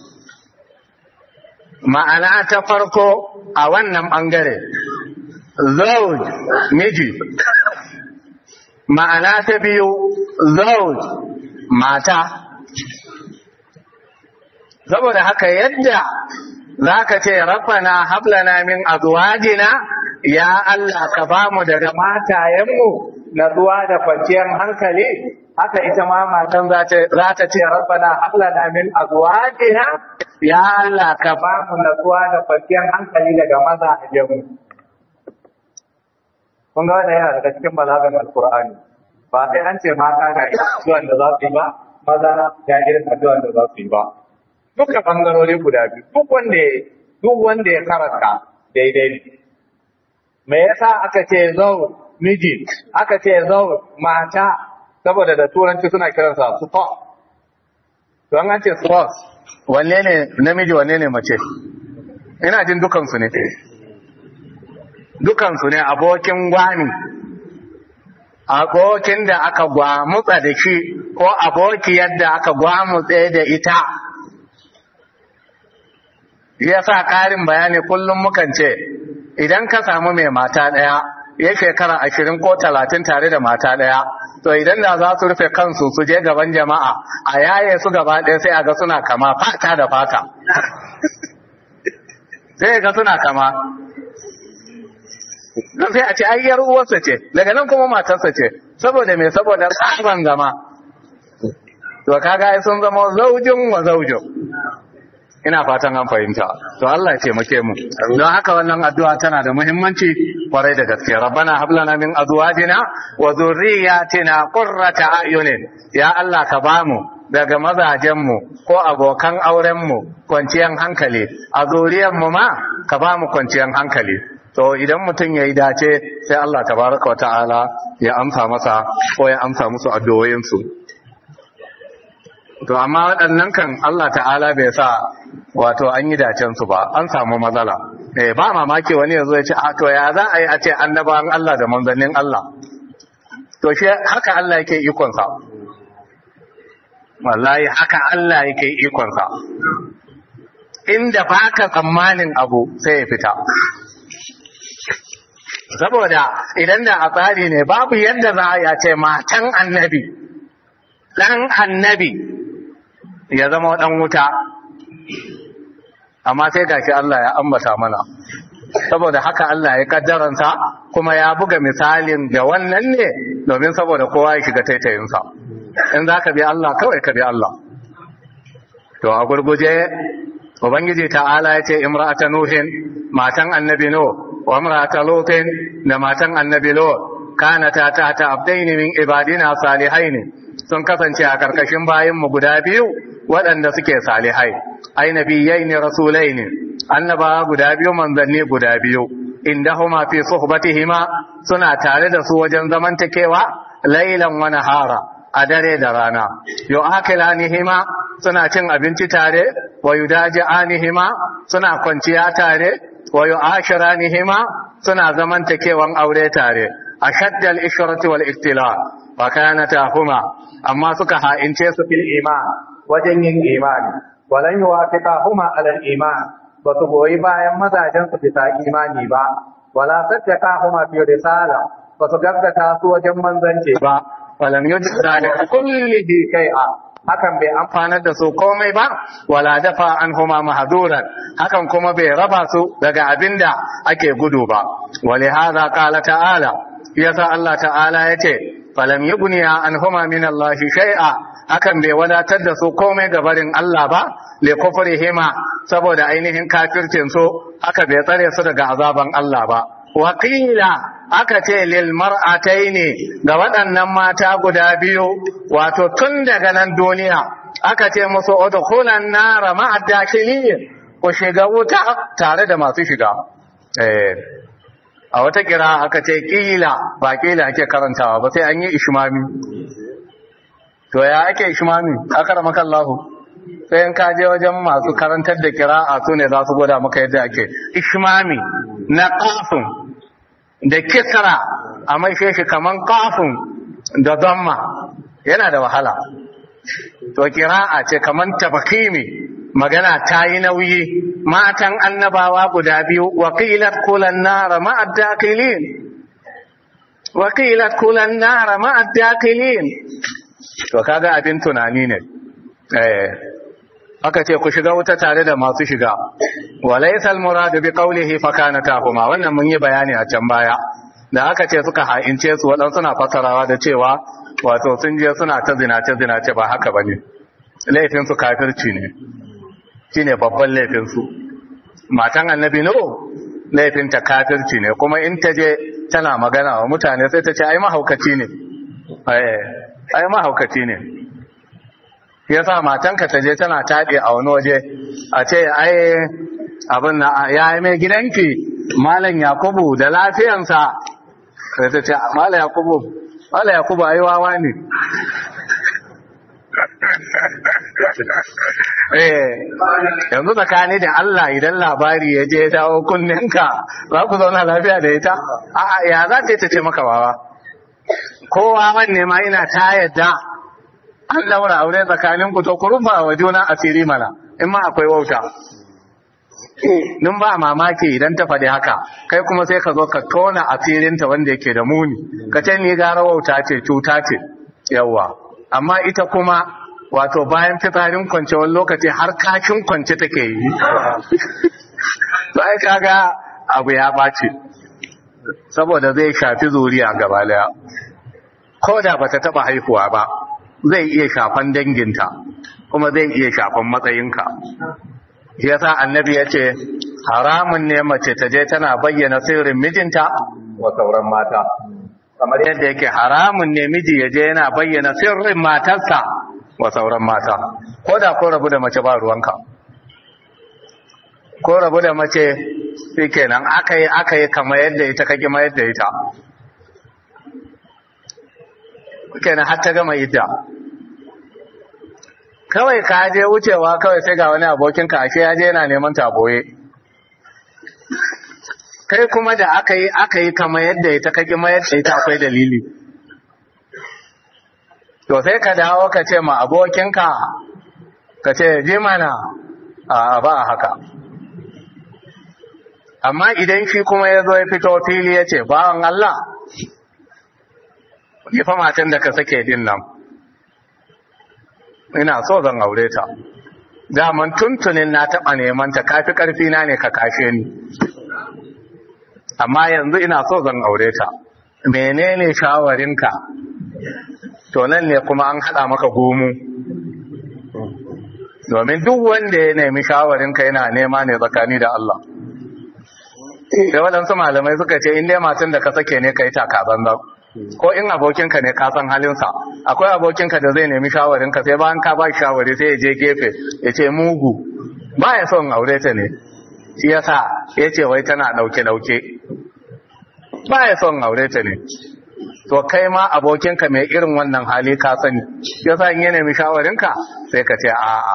Ma'ana ta farko a wannan ɓangare zawj miji, ma'ana ta biyu zawj mata. Saboda haka yadda za ka ce rabbana hablana min azwajina, ya Allah ka bamu daga matayenmu natsuwa da kwanciyar hankali, haka ita ma matan za ta ce rabbana hablana min azwajina, ya Allah ka bamu natsuwa da kwanciyar hankali daga mazajenmu. Kun ga wannan yana daga cikin balagan alkur'ani, ba sai an ce mata ga addu'an da za su yi ba, maza ga irin addu'an da za su yi ba. Duka bangarori guda biyu, duk wanda ya karanta daidai ne. Me yasa aka ce zau miji, aka ce zau mata, saboda da turanci suna kiransa spouse. Don an ce spouse, wanne ne namiji wanne ne mace? Ina jin dukansu ne. Dukansu ne abokin gwami, abokin da aka gwamutsa da shi, ko abokiyar da aka gwamutse da ita. Ya sa ƙarin bayani kullum mukan ce, idan ka samu mai mata ɗaya, ya shekara 20 ko 30 tare da mata ɗaya, to idan da za su rufe kansu su je gaban jama'a, a yaye su gaba ɗaya sai a ga suna kama fata da fata. Sai ga suna kama. Sai a ce, ai, yar uwarsa ce, daga nan kuma matarsa ce, saboda me, saboda tsaban zama. To kaga sun zama zaujin wa zaujin. Ina fatan an fahimta. To Allah ya taimake mu. Don haka wannan addu'a tana da muhimmanci kwarai da gaske. Rabbana hab lana min azwajina wa dhurriyyatina qurrata a'yunin. Ya Allah ka bamu daga mazajenmu ko abokan aurenmu kwanciyar hankali. A zuriyarmu ma ka bamu kwanciyar hankali. To idan mutum yayi dace sai Allah tabaraka wa ta'ala ya amsa masa ko ya amsa musu addu'o'insu. To amma waɗannan kan Allah ta'ala bai sa wato an yi dacen su ba, an samu matsala. Ba mamaki wani yazo ya ce to ya za a yi a ce annabawan Allah da manzannin Allah. To shi haka Allah yake ikon sa. Wallahi haka Allah yake ikon sa. Inda baka tsammanin abu sai ya fita. Saboda idan da a tsari ne babu yadda za a ce matan annabi, ɗan annabi ya zama ɗan wuta, amma sai gashi Allah ya ambata mana, saboda haka Allah ya kaddaransa kuma ya buga misalin da wannan ne domin saboda kowa ya shiga taitayinsa. In za ka bi Allah kawai ka bi Allah. To a gurguje Ubangiji ta'ala ya ce imra'ata Nuhin, matan annabi Nuh, wa imra'ata Lutin da matan annabi Lut, kanata ta abdaini min ibadina salihaini, sun kasance a karkashin bayinmu guda biyu waɗanda suke salihai, ai nabiyai ne rasulai ne, annaba guda biyu manzanni guda biyu, inda huma fi suhbatihima suna tare da su wajen zamantakewa lailan wa nahara, a dare da rana, yu'akilanihima suna cin abinci tare, wa yudaji'anihima suna kwanciya tare, wa yu'ashiranihima suna zamantakewan aure tare, ashaddal ishrati wal iktila, wa kanatahuma amma suka ha'ince su fil iman wajen yin imani, walan yuwafiqahuma ala al-iman, ba su goyi bayan mazajen su bisa imani ba, wala saddaqahuma fi risala, ba su gaggata su wajen manzanci ba, walam yujra da kullihi kai'a, hakan bai amfanar da su komai ba, wala dafa anhuma mahduran, hakan kuma bai raba su daga abinda ake gudu ba. Walihadha qala ta'ala, yasa Allah ta'ala yace falam yughniya anhuma min Allah shay'a, hakan bai wadatar da su komai gabarin Allah ba, li kufrihima, saboda ainihin kafircin su aka bai tsare su daga azaban Allah ba. Wa qila, aka ce lil mar'ataini, ga waɗannan mata guda biyu, wato tun daga nan duniya aka ce musu udkhulan nar ma'a dakhilin, ku shiga wuta tare da masu shiga. A wata kira aka ce kila, ba kila ake karantawa ba sai an yi ishmami. to ya ake ishmami akramaka Allah sai in ka je wajen masu karantar da kira'a su ne za su gwada maka yadda ake ishmami na qafun da kisra a mai shi kaman qafun da damma yana da wahala to kira'a ce kaman tafkimi magana ta yi nauyi matan annabawa guda biyu waqilat kulan nar ma'ad daqilin waqilat kulan nar ma'ad daqilin to kaga abin tunani ne aka ce ku shiga wuta tare da masu shiga walaysa almurad bi qawlihi fa kanatahuma wannan mun yi bayani a can baya da aka ce suka ha'ince su wadan suna fasarawa da cewa wato sun je suna ta zinace ba haka bane laifin su kafirci ne shine babban laifin su matan annabi no laifin ta kafirci ne kuma in ta je tana magana wa mutane sai ta ce ai mahaukaci ne ai mahaukaci ne yasa matanka ta je tana taɗe a wani waje a ce ai abin na ya yi mai gidanki malam yakubu da lafiyansa sai ta ce malam yakubu ai wawa ne yanzu tsakani da Allah idan labari ya je dawo kunninka za ku zauna lafiya da ita ya za ta ce maka wawa kowa wanne ma ina ta yadda an daura aure tsakanin ku to ku rufa wa juna asiri mana in ma akwai wauta nun ba mamaki idan ta faɗi haka kai kuma sai ka zo ka tona asirinta wanda yake da muni ka ce ni gara wauta ce cuta ce yawa amma ita kuma wato bayan fitsarin kwance wani lokaci har kashin kwance take yi to ai kaga abu ya ɓaci saboda zai shafi zuriya gaba daya ko da bata taba haihuwa ba zai iya shafan danginta kuma zai iya shafan matsayinka yasa annabi ya ce haramun ne mace ta je tana bayyana sirrin mijinta wa sauran mata kamar yadda yake haramun ne miji ya je yana bayyana sirrin matarsa wa sauran mata ko da ko rabu da mace ba ruwanka ko rabu da mace shi kenan aka yi kamar yadda ita kake ma yadda ita kenan har ta gama idda kawai ka je wucewa kawai sai ga wani abokinka ashe ya je yana neman ta boye kai kuma da aka yi kamar yadda ita kake ma yadda ita akwai dalili to sai ka dawo ka ce ma abokinka ka ce je mana a ba haka amma idan shi kuma ya zo ya fito fili ya ce bawan Allah ni fa matan da ka sake din nan ina so zan aure ta daman tuntunin na taɓa neman ta kafi ƙarfi na ne ka kashe ni amma yanzu ina so zan aure ta menene shawarinka to nan ne kuma an haɗa maka gomu domin duk wanda ya nemi shawarinka yana nema ne tsakani da Allah da waɗansu malamai suka ce in dai matan da ka sake ne ka yi taka banza ko in abokinka ne ka san halinsa akwai abokinka da zai nemi shawarinka sai bayan ka ba shi shawari sai ya je gefe ya ce mugu ba ya son aure ta ne shi yasa ya ce wai tana ɗauke-ɗauke ba ya son aure ta ne to kai ma abokinka mai irin wannan hali ka sani yasa in ya nemi shawarinka sai ka ce a'a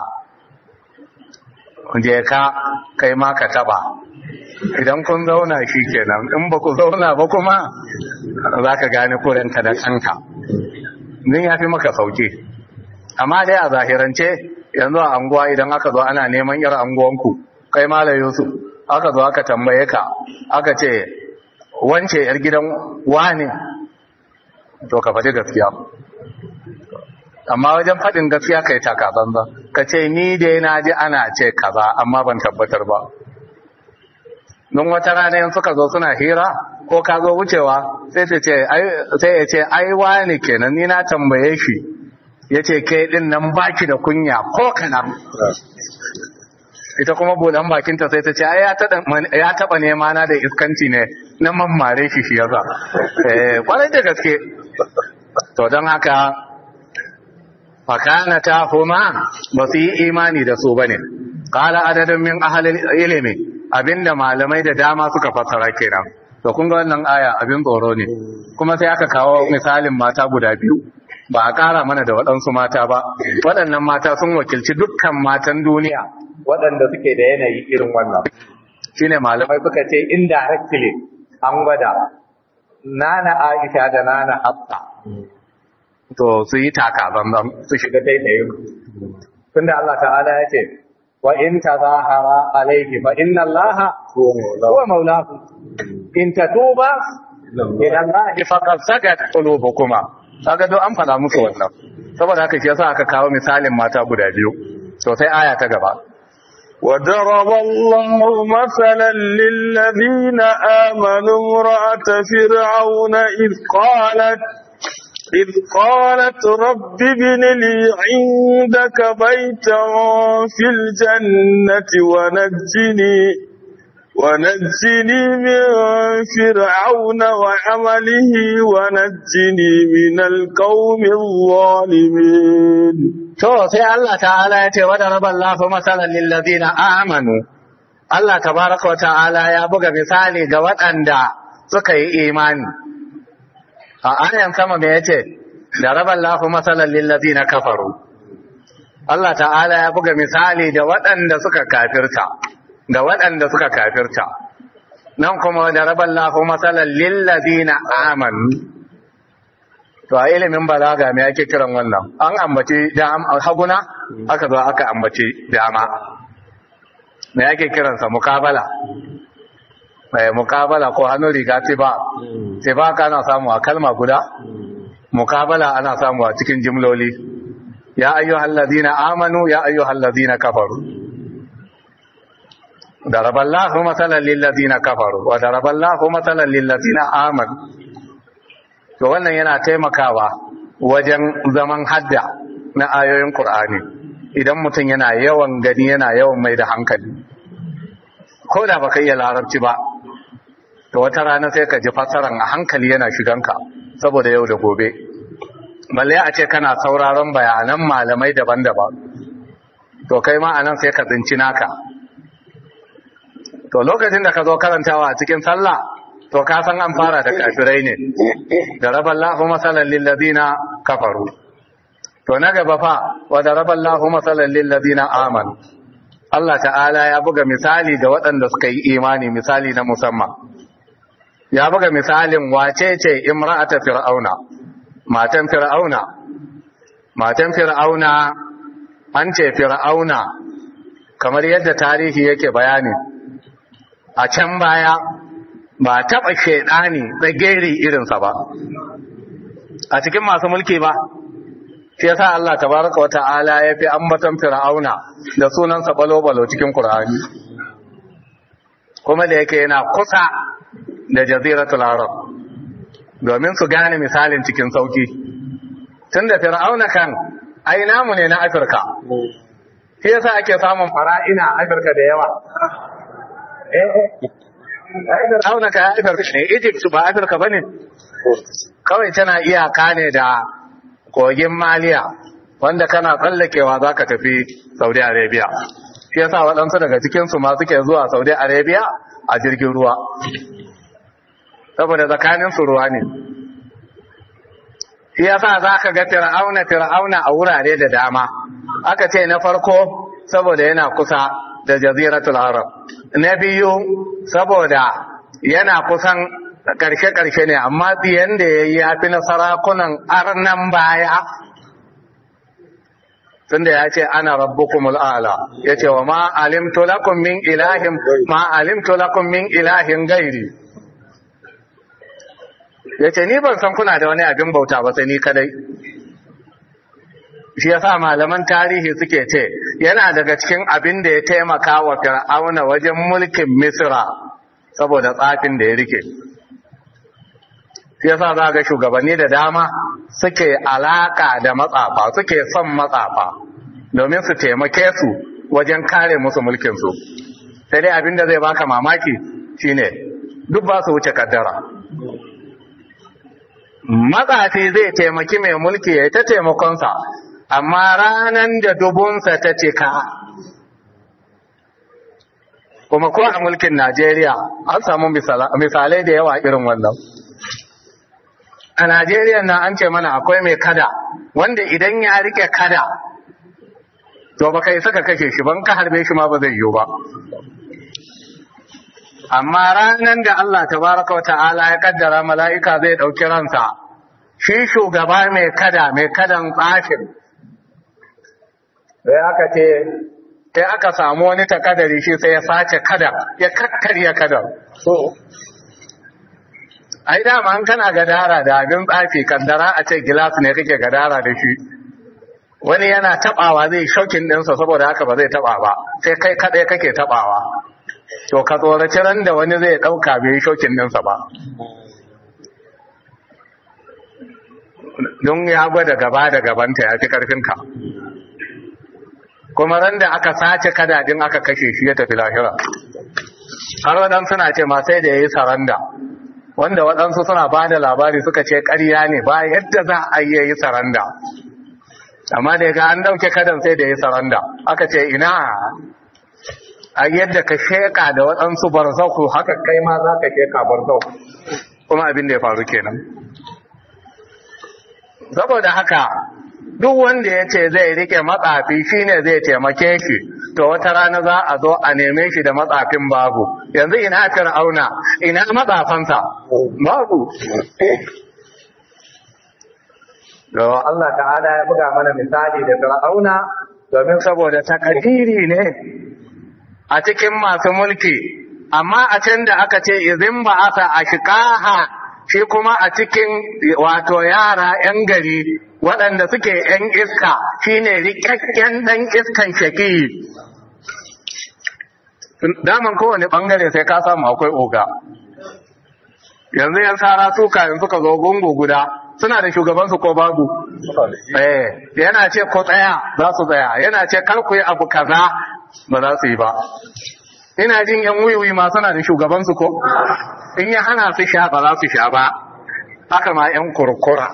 je ka kai ma ka taba idan kun zauna shi kenan in ba ku zauna ba kuma za ka gane kurenka da kanka nin ya fi maka sauki amma dai a zahirance yanzu a anguwa idan aka zo ana neman yar anguwanku kai malam Yusuf aka zo aka tambaye ka aka ce wance yar gidan wani to ka faɗi gaskiya amma wajen faɗin gaskiya kai taka banza ka ce ni dai na ji ana ce kaza amma ban tabbatar ba don wata rana yin suka zo suna hira ko ka zo wucewa sai ya ce ai wani kenan ni na tambaye shi ya ce kai din nan baki da kunya ko kanan ita kuma buɗan bakinta sai ta ce ai ya taɓa nema na da iskanci ne na mammare shi yasa kwarai da gaske to don haka fakana ta huma ba su yi imani da su bane qala adadun min ahli ilmi abinda malamai da dama suka fassara kenan to kun ga wannan aya abin tsoro ne kuma sai aka kawo misalin mata guda biyu ba a ƙara mana da waɗansu mata ba. Waɗannan mata sun wakilci dukkan matan duniya waɗanda suke da yanayi irin wannan. Shine malamai suka ce indirectly an gwada nana Aisha da nana Hafsa to su yi taka zanzan su shiga taitayin. Tunda Allah ta'ala ya ce wa in tazahara alayhi fa inna Allaha huwa maulahu in tatuba ila Allahi faqad sagat qulubukuma. Kaga do an fada musu wannan. Saboda haka shi yasa aka kawo misalin mata guda biyu. To sai aya ta gaba. وضرب الله مثلا للذين آمنوا امرأة فرعون إذ قالت رب ابن لي عندك بيتا في الجنة ونجني من فرعون وعمله ونجني من القوم الظالمين. To sai Allah ta'ala ya ce wa daraba Allahu masalan lil ladina amanu. Allah tabaraka wa ta'ala ya buga misali ga waɗanda suka yi imani. A ayan sama me yace? Daraba Allahu masalan lil ladina kafaru. Allah ta'ala ya buga misali da waɗanda suka kafirta. Nan kuma daraba Allahu masalan lil ladina amanu. To a ilimin balaga me ake kiran wannan? An ambaci haguna aka zo aka ambaci dama. Me ake kiransa mukabala? Mukabala ko hannun riga tiba kana samu a kalma guda? Mukabala ana samu a cikin jimloli. Ya ayyuhal ladina amanu ya ayyuhal ladina kafaru. Daraballahu masalan lil ladina kafaru wa daraballahu masalan lil ladina amanu. To wannan yana taimakawa wajen zaman hadda na ayoyin Qur'ani idan mutum yana yawan gani yana yawan mai da hankali ko da baka iya larabci ba to wata rana sai ka ji fasaran a hankali yana shiganka saboda yau da gobe balle a ce kana sauraron bayanan malamai daban-daban to kai ma anan sai ka tsinci naka to lokacin da ka zo karantawa a cikin sallah to ka san an fara da kafirai ne da raballahu masalan lil ladina kafaru to na gaba fa wa da raballahu masalan lil ladina amanu Allah ta'ala ya buga misali ga waɗanda suka yi imani misali na musamman ya buga misalin wace ce imra'ata fir'auna matan fir'auna an ce fir'auna kamar yadda tarihi yake bayani a can baya ba taɓa shaidani tsageri irinsa ba a cikin masu mulki ba shi yasa Allah tabaraka wa ta'ala ya fi ambaton fir'auna da sunansa balo-balo cikin Qur'ani kuma da yake yana kusa da jaziratul arab domin su gane misalin cikin sauki tunda fir'auna kan ai namu ne na Afirka shi yasa ake samun fara'ina a Afirka da yawa Fir'auna ka Afirka ne, Egypt ba Afirka bane. Kawai tana iyaka ne da kogin Maliya wanda kana tsallakewa zaka tafi Saudi Arabia. Shi yasa waɗansu daga cikin su ma suke zuwa Saudi Arabia a jirgin ruwa. Saboda tsakanin su ruwa ne. Shi yasa zaka ga Fir'auna a wurare da dama. Aka ce na farko saboda yana kusa da Jaziratul Arab. Na biyu saboda yana kusan ƙarshe-ƙarshe ne amma biyan da ya yi ya fi na sarakunan arnan baya tunda ya ce ana rabbukumul a'la ya ce wa ma alimtu lakum min ilahin gairi ya ce ni ban san kuna da wani abin bauta ba sai ni kadai shi yasa malaman tarihi suke ce yana daga cikin abin da ya taimaka wa fir'auna wajen mulkin misra saboda tsafin da ya rike shi yasa za ga shugabanni da dama suke alaka da matsafa suke son matsafa domin su taimake su wajen kare musu mulkinsu sai dai abin da zai baka mamaki shine duk ba su wuce kaddara matsafi zai taimaki mai mulki ya ta taimakonsa amma ranan da dubunsa ta cika kuma ko a mulkin Najeriya an samu misalai da yawa irin wannan a Najeriya na an ce mana akwai mai kada wanda idan ya rike kada to baka yi saka kashe shi ban ka harbe shi ma ba zai yiwu ba. Amma ranar da Allah tabaraka wa ta'ala ya kaddara mala'ika zai ɗauki ransa, shi shugaba mai kadan tsafin sai aka samu wani takadari shi sai ya sace kadan ya kakkarya kadan. Ai dama an kana gadara da abin tsafi kaddara a ce gilas ne kake gadara da shi, wani yana tabawa zai shokin ɗinsa saboda haka ba zai taba ba, sai kai kaɗai kake tabawa. To ka tsoraci ran da wani zai ɗauka bai shokin ɗinsa ba. Don ya gwada gaba da gabanta ya fi ƙarfinka. Kuma ran da aka sace kadadin aka kashe shi ya tafi lahira. Har waɗansu suna ce ma sai da ya yi saranda. Wanda waɗansu suna ba da labari suka ce ƙarya ne ba yadda za a yi saranda. Amma da ga an ɗauke kadan sai da ya yi saranda. Aka ce ina a yadda ka sheka da waɗansu barzauku haka kai ma za ka sheka barzauku. Kuma abin da ya faru kenan. Saboda haka duk wanda ya ce zai rike matsafi shine zai taimake shi, to wata rana za a zo a neme shi da matsafin babu. Yanzu ina Fir'auna, ina matsafansa babu. Allah ta'ala ya buga mana misali da Fir'auna domin saboda takadiri ne a cikin masu mulki, amma a can da aka ce izin ba asa ashqaha, shi kuma a cikin wato yara 'yan gari waɗanda suke 'yan iska shine rikakken ɗan iskan shaki. Daman kowane ɓangare sai ka samu akwai oga. Yanzu 'yan sara suka yanzu ka zo gungu guda suna da shugabansu ko babu? Yana ce ko tsaya za su tsaya, yana ce kar ku yi abu kaza ba za su yi ba. Ina jin 'yan wiwi ma suna da shugabansu ko? In ya hana su sha ba za su sha ba. Haka ma 'yan kurkura.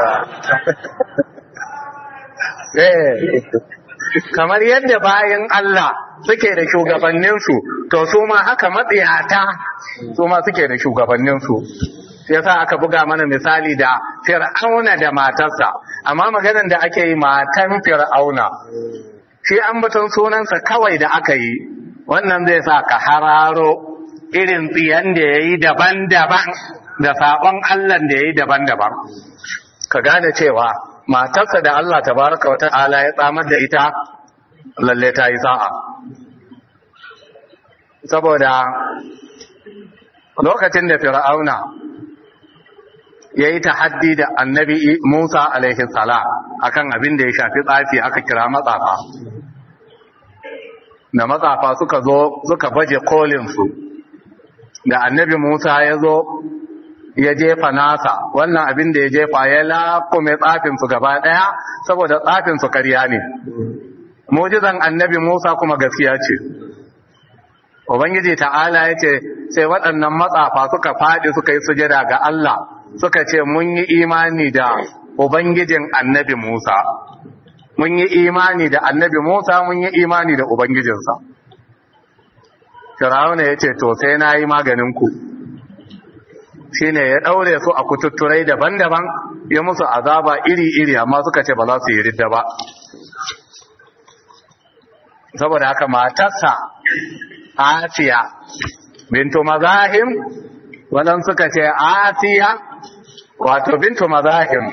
Kamar yadda bayan Allah suke da shugabanninsu, to su ma haka matsiyata su ma suke da shugabanninsu. Yasa aka buga mana misali da Fir'auna da matarsa, amma maganar da ake yi matan Fir'auna. Shi ambaton sunansa kawai da aka yi, wannan zai sa ka hararo irin tsiyan da ya yi daban-daban da saƙon Allah da ya yi daban-daban. Ka gane cewa matarsa da Allah tabaraka wata'ala ya tsamar da ita lalle ta yi sa'a. Saboda lokacin da Fir'auna ya yi tahaddi da annabi Musa alaihi salam akan abin da ya shafi tsafi aka kira matsafa. Da matsafa suka zo suka baje kolinsu, da annabi Musa ya zo ya jefa nasa, wannan abin da ya jefa ya lakume tsafinsu gaba ɗaya saboda tsafinsu karya ne. Mujizan annabi Musa kuma gaskiya ce. Ubangiji ta'ala ya ce sai waɗannan matsafa suka faɗi suka yi sujada ga Allah, suka ce mun yi imani da Ubangijin annabi Musa. Mun yi imani da annabi Musa, mun yi imani da Ubangijinsa. Fir'auna ya ce, to sai na yi maganinku. Shi ne ya ɗaure su a kututturai daban-daban, ya musu azaba iri-iri, amma suka ce ba za su yi ridda ba. Saboda haka matarsa, Asiya, bintu Mazahim, waɗansu suka ce Asiya, wato bintu Mazahim,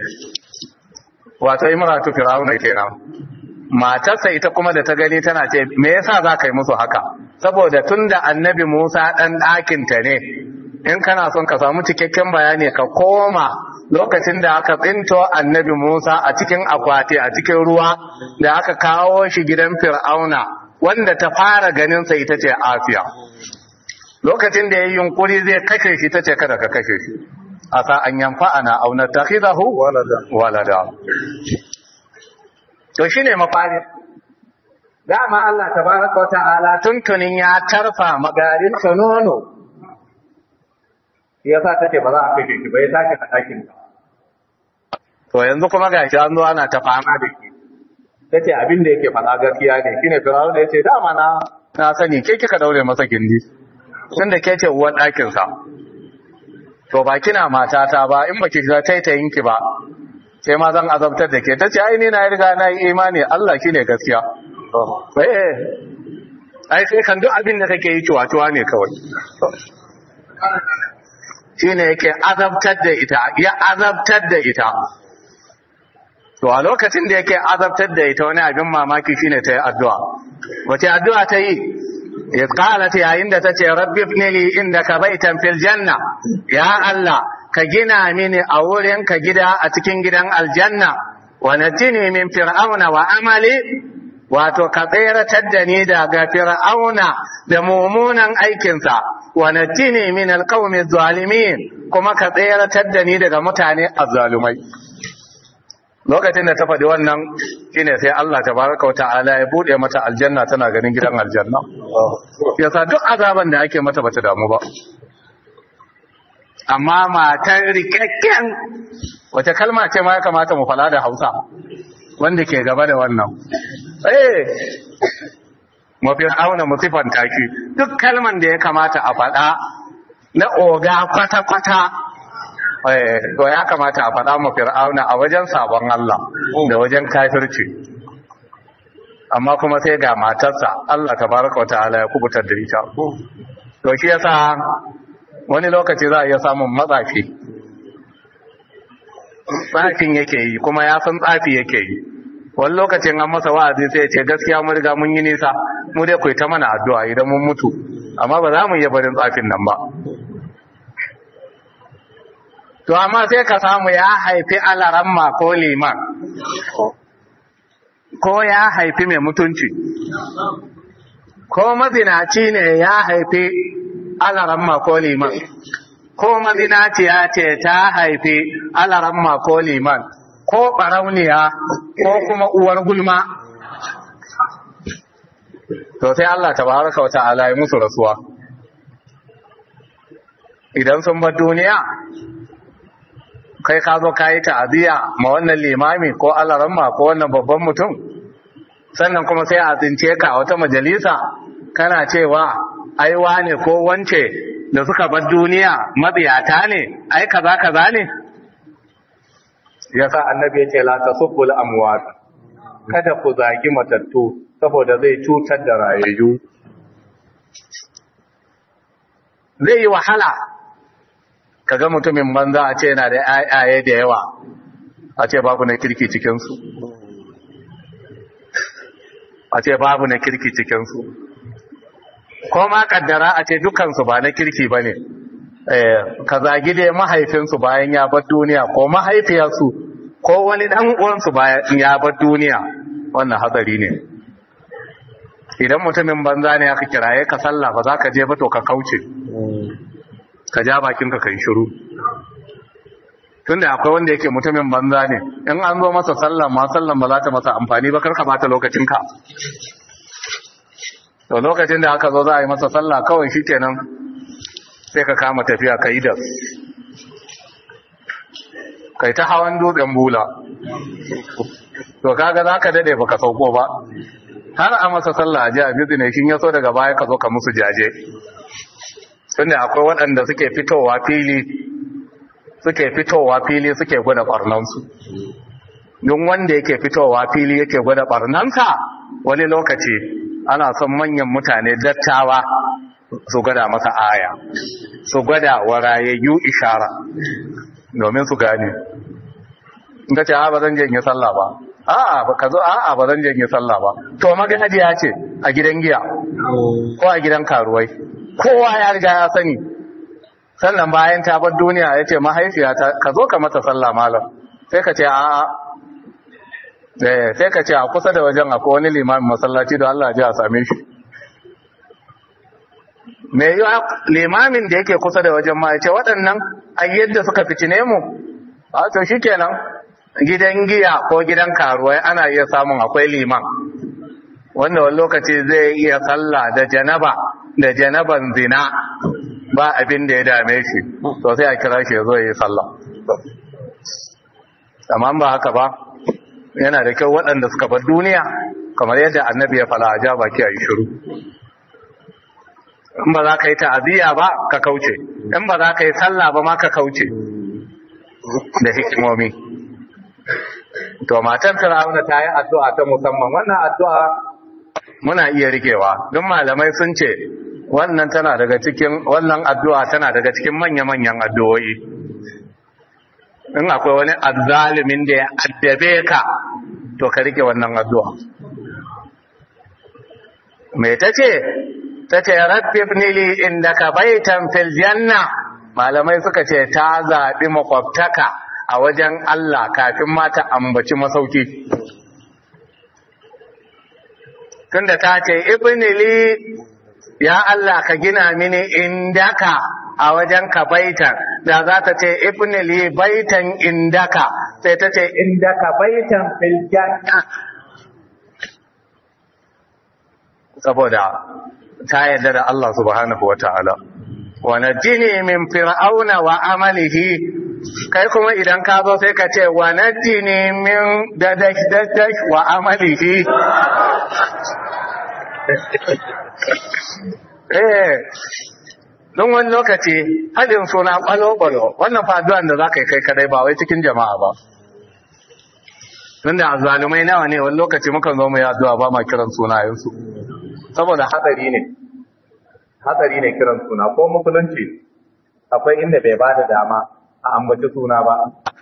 wato imratu Fir'auna kenan. Matarsa ita kuma da ta gani tana ce, me yasa za ka yi musu haka? Saboda tunda annabi Musa ɗan ɗakinta ne, in kana son ka samu cikakken bayani ka koma lokacin da aka tsinto annabi Musa a cikin akwati a cikin ruwa da aka kawo shi gidan Fir'auna, wanda ta fara ganinsa ita ce Asiya. Lokacin da ya yi yunkuri zai kashe shi ta ce kada ka kashe shi. Asa an yanfa'ana aw natakhidahu walada. To shine mafari. Dama Allah tabaraka wa ta'ala tuntunin ya tarfa magarin ta nono. Yasa take ba za a kashe shi ba, ya take a dakin ta. To yanzu kuma gashi an zo ana ta fama da shi. Tace abin da yake faɗa gaskiya ne, shine Fir'auna yace dama na sani ke kika daure masa gindi. Tunda ke ce uwar ɗakin sa. to ba kina matata ba, in baki shiga taitayinki ba sai ma zan azabtar da ke. Tace ai ni na riga na yi imani Allah shine gaskiya. Ai sai kan duk abin da kake yi tuwa ne kawai. Shine yake azabtar da ita, ya azabtar da ita. To a lokacin da yake azabtar da ita wani abin mamaki shine ta yi addu'a. Wace addu'a ta yi? Ya qalat yayin da tace rabbi ibni li indaka baitan fil janna, ya Allah ka gina mini a wurin ka gida a cikin gidan aljanna, wa najini min fir'auna wa amali, wato ka tseratar da ni daga fir'auna da mummunan aikinsa, wa najini min alqawmi zalimin, kuma ka tseratar da ni daga mutane azzalumai. Lokacin da ta faɗi wannan shine sai Allah tabaraka wa ta'ala ya bude mata aljanna, tana ganin gidan aljanna. Yasa duk azaban da ake mata bata damu ba. Amma matar rikakken, wace kalma ce ma ya kamata mu fala da Hausa wanda ke gaba da wannan? Mafi auna musifan taki, duk kalman da ya kamata a faɗa na oga kwata-kwata to ya kamata a faɗa ma fir'auna a wajen sabon Allah da wajen kafirci. Amma kuma sai ga matarsa Allah tabaraka wa ta'ala ya kubutar da ita. To shi yasa wani lokaci za a iya samun matsafi, tsafin yake yi kuma ya san tsafi yake yi. Wani lokacin an masa wa'azi sai ya ce gaskiya mun riga mun yi nisa, mu dai ku ta mana addu'a idan mun mutu, amma ba za mu iya barin tsafin nan ba. To amma sai ka samu ya haifi alaramma ko liman, ko ya haifi mai mutunci, ko mazinaci ne ya haifi alaramma ko liman, ko mazinaciya ce ta haifi alaramma ko liman, ko ɓarauniya ko kuma uwar gulma. To sai Allah tabaraka wa ta'ala ya musu rasuwa. Idan sun bar duniya, kai ka zo ka yi ta'aziyya ma wannan limami ko alaramma ko wannan babban mutum, sannan kuma sai a tsince ka a wata majalisa kana cewa ai wane ko wance da suka bar duniya mabiyata ne, ai kaza kaza ne. Yasa annabi ya ce la tasubbul amwat, kada ku zagi matattu saboda zai cutar da rayayyu. Zai yi wahala kaga mutumin banza a ce yana da ayaye da yawa, a ce babu na kirki cikinsu, a ce babu na kirki cikinsu, ko ma kaddara a ce dukansu ba na kirki ba ne. Ka zagi dai mahaifinsu bayan ya bar duniya, ko mahaifiyarsu ko wani ɗan uwansu bayan ya bar duniya, wannan hatsari ne. Idan mutumin banza ne aka kiraye ka sallah ba za ka je ba, to ka kauce, ka ja bakinka kai shiru. Tunda akwai wanda yake mutumin banza ne, in an zo masa sallah ma sallan ba za ta masa amfani ba, kar ka bata lokacinka. To lokacin da aka zo za a yi masa sallah kawai shikenan sai ka kama tafiya ka yi da kai ta hawan dutsen bula. To kaga za ka dade baka sauko ba, har a masa sallah a ji a bizi ne, kin yaso daga baya ka zo ka musu jaje. Tunda akwai waɗanda suke fitowa fili suke gwada ɓarnansu. Don wanda yake fitowa fili yake gwada ɓarnansa, wani lokaci ana son manyan mutane dattawa su gwada masa aya, su gwada wa rayayyu ishara domin su gane. In ka ce ba zan je in yi sallah ba, ba ka zo ba zan je in yi sallah ba, to magajiya ce a gidan giya ko a gidan karuwai, kowa ya riga ya sani. Sannan bayan ta bar duniya ya ce mahaifiya ka zo ka mata sallah malam, sai ka ce sai ka ce a kusa da wajen akwai wani limamin masallaci da Allah ji a same shi. Me yi limamin da yake kusa da wajen ma ya ce waɗannan ayyadda suka fitine mu, to shi kenan gidan giya ko gidan karuwai ana iya samun akwai liman wanda wani lokaci zai iya sallah da janaban zina ba abin da ya dame shi, to sai a kira shi ya zo ya yi sallah. Amma ba haka ba, yana da kyau waɗanda suka bar duniya kamar yadda annabi ya fala a ja baki a yi shiru. In ba za ka yi ta'aziyya ba ka kauce, in ba za ka yi sallah ba ma ka kauce da hikimomi. To matan Fir'auna ta yi addu'a ta musamman, wannan addu'a muna iya rikewa don malamai sun ce wannan addu'a tana daga cikin manya-manyan addu'o'i. In akwai wani azzalimin da ya addabe ka to ka rike wannan addu'a. Me tace rabbi ibni li indaka baitan fil janna. Malamai suka ce ta zaɓi makwabtaka a wajen Allah kafin ma ta ambaci masauki. Tunda ta ce ibni li, ya Allah ka gina mini indaka a wajen ka baitan, da za ta ce ibni li baitan indaka, sai ta ce indaka baitan fil janna, saboda ta yarda da Allah subhanahu wataala. Wa najini min fir'auna wa amalihi, kai kuma idan ka zo sai ka ce wa najini min dadash wa amalihi. Don wani lokaci hadin suna kwalo-kwalo, wannan faduwan da za ka yi kai kadai ba wai cikin jama'a ba. Tunda azzalumai nawa ne wani lokaci mukan zo mu yi addu'a ba ma kiran sunayensu, saboda hatsari ne kiran suna, ko musulunci akwai inda bai ba da dama a ambaci suna ba.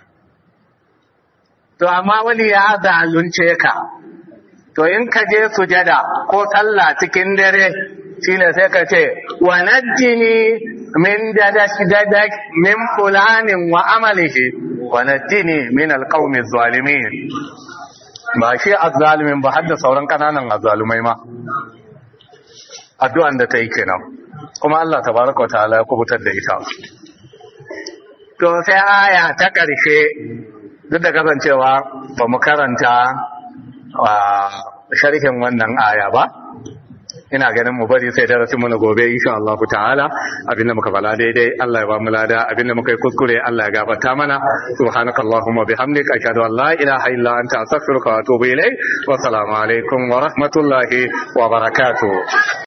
To amma wani ya zalunce ka, to in ka je sujada ko sallah cikin dare shine sai ka ce wa najjini min dadash min fulanin wa amalihi wa najjini min alqawmi zalimin. Ba shi azzalimin ba, hadda sauran kananan azzalumai ma addu'an da ta yi kenan, kuma Allah tabaraka wataala ya kubutar da ita. To sai aya ta ƙarshe, duk da kasancewa ba mu karanta sharhin wannan aya ba, ina ganin mu bari sai darasin mu na gobe insha Allah ta'ala. Abinda muka fala daidai Allah ya ba mu lada, abinda muka yi kuskure Allah ya gafarta mana. Subhanakallahumma bihamdika ashhadu an la ilaha illa anta astaghfiruka wa atubu ilayk. Wa assalamu alaikum wa rahmatullahi wa barakatuh.